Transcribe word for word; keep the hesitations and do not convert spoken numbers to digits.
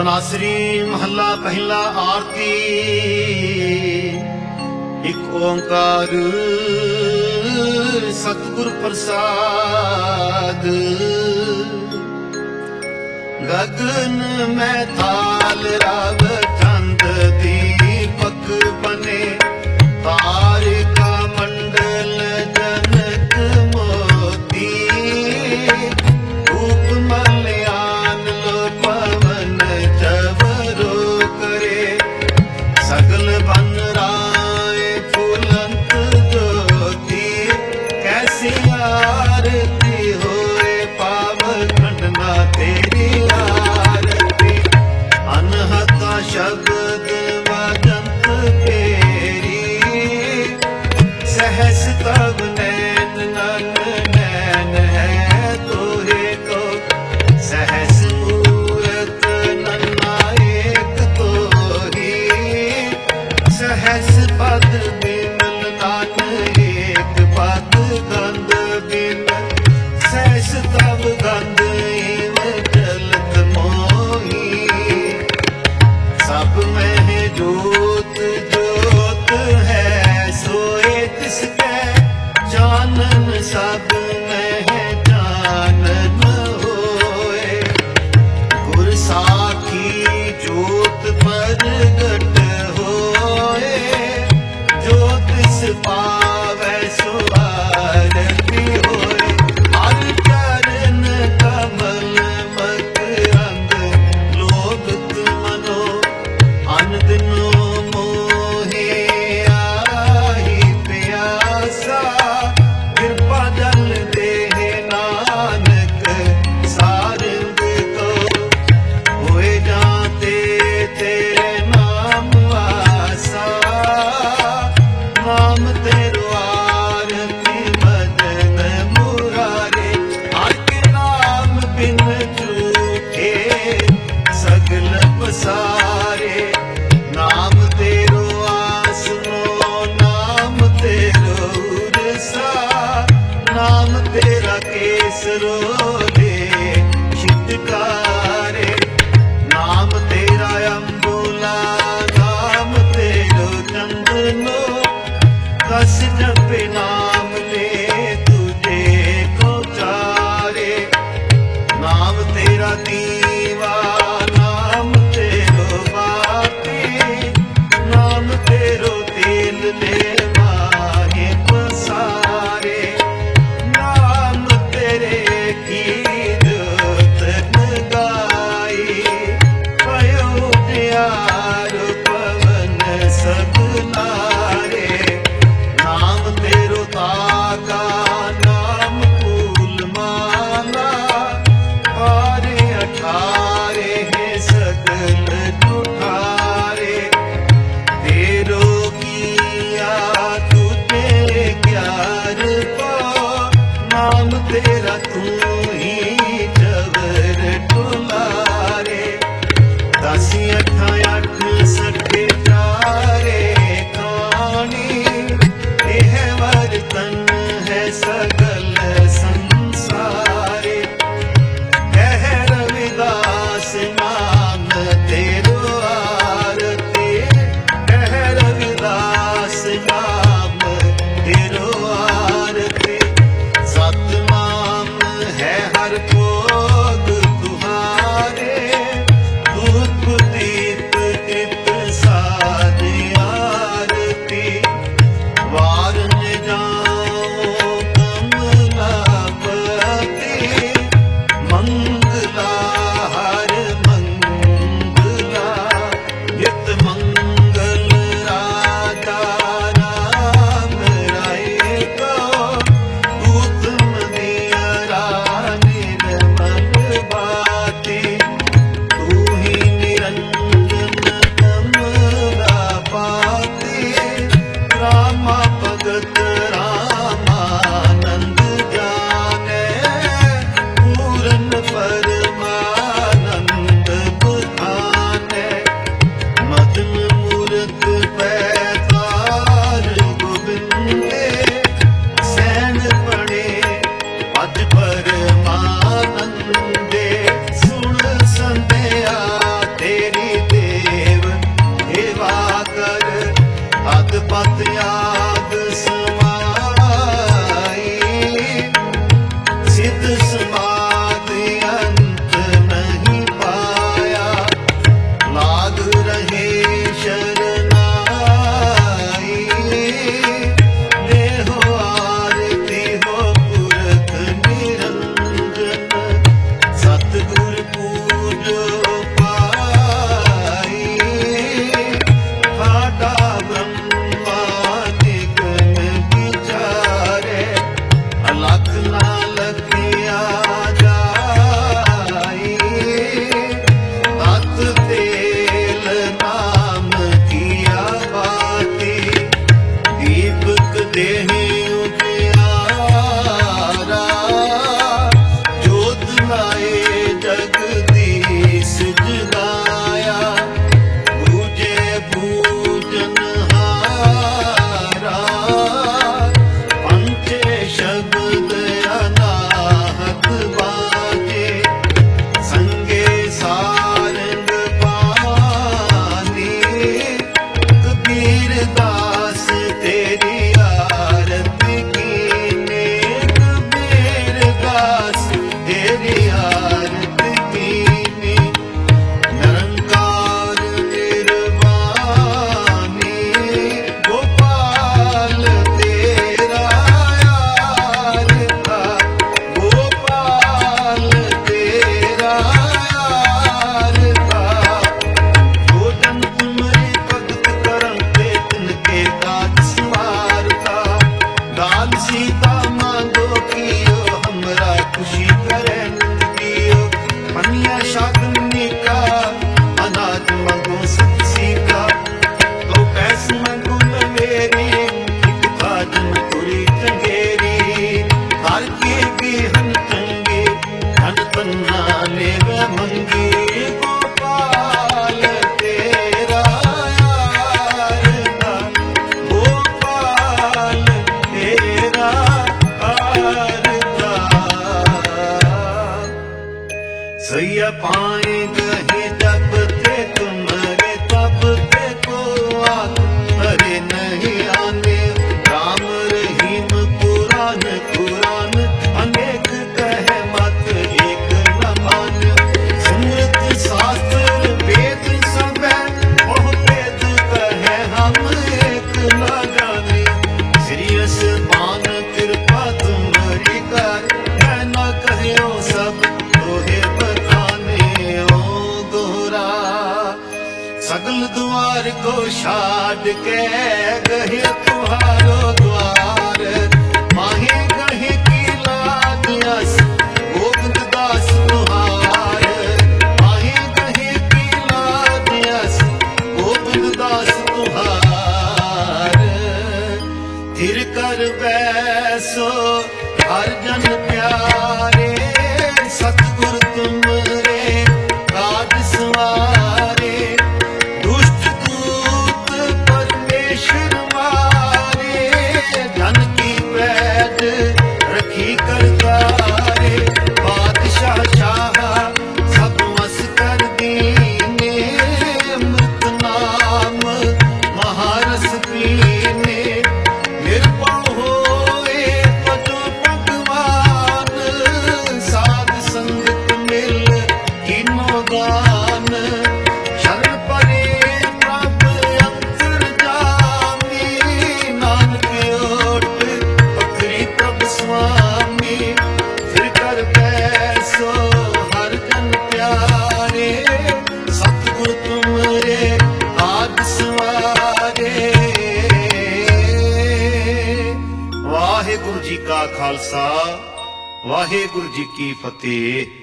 तनासरी महला पहला आरती। एक ओंकार सतगुर प्रसाद। गगन में थाल रव चंद दीपक बने। तारिका मंडल जनक मोती। धूप मल्यान लो पवन जबरो करे। सगल बन राय फूलंत ज्योति। कैसी आरती होए पाव खंडना तेरी आरती। अनहता शब्द वदंत फेरी। सहस तब नैन नन नैन है तोहे को। सहस मूरत नन्ना एक तोही। सहस पद बिमल नान एक पद गंध बिमल। सहस तब गंध इव चलत मोही। सब में जोत जोत है सोए तिसकै। जानन सब में जानन होए। गुर साखी जोत प्रगट होए। जो तिस पावै सो आरती होए। हर चरण कमल मकरंद लोभत मनो। अन दिनो मोहे आई प्यासा। कृपा जल देह नानक सारंग को। होए जाते तेरे नाम वासा। नाम तेरो आरती भजन मुरारे। हर के नाम बिन झूठे सगल पसारे। नाम तेरो आसनो नाम तेरो उरसा। नाम तेरा केसरो दे छिटकारे। नाम तेरा अम्बुला नाम तेरो चंदनो। कस जपे नाम ले तुझे को चारे। नाम तेरा दीवा नाम तेरो बाती। नाम तेरो तेल ले माहे पसारे। नाम तेरे की जोत गाई। भयो प्यार पवन सगलारे। नाम तेरो ताका नाम फूल माला। बारे अठारह लाल सीता मांगो कियो हमरा खुशी करे नंदियो पनिया शागनी का अनाज मांगो सत्सी का तो पैस मांगो नवेरी एक काजन पूरी चंगेरी हर के भी हन चंगे हन तन्ना ने व मंगी गोपाल तेरा यार दा गोपाल तेरा यार दा सैया पाए गहे जब ते तुम्हारे तब ते को आग अरे नहीं आने राम रहीम पुराण पुराण अनेक कहे मत एक न मान समृत शास्त्र वेद सब ओह वेद कहे हम एक न जाने श्रीयस पान कृपा तुम्हारी कर मैं न कहो सब तोहे बताने ओ दोहरा सगल द्वार को छाड़ के गहे तुम्हारो द्वार माहे गहे की लाज अस गोविंद दास तुहार माहे गहे की लाज अस गोविंद दास तुहार थिर कर बैसो हर जन प्यारे सतगुर तुमरे काज सवारे दुष्ट दूत परमेश्वर मारे धन की पैद रखी करतारे बादशाह शाह सब मस कर दीने अमृत नाम महारस पीने निर्भव होए पद भगवान साध संगत मिल कीनो दान शरण परे प्रभ अंतर जामी नानक ओट पकड़ी प्रभ स्वामी फिर कर बैसो हर जन प्यारे सतगुर तुमरे आद सवारे वाहिगुरु जी का खालसा वाहिगुरु जी की फतेह।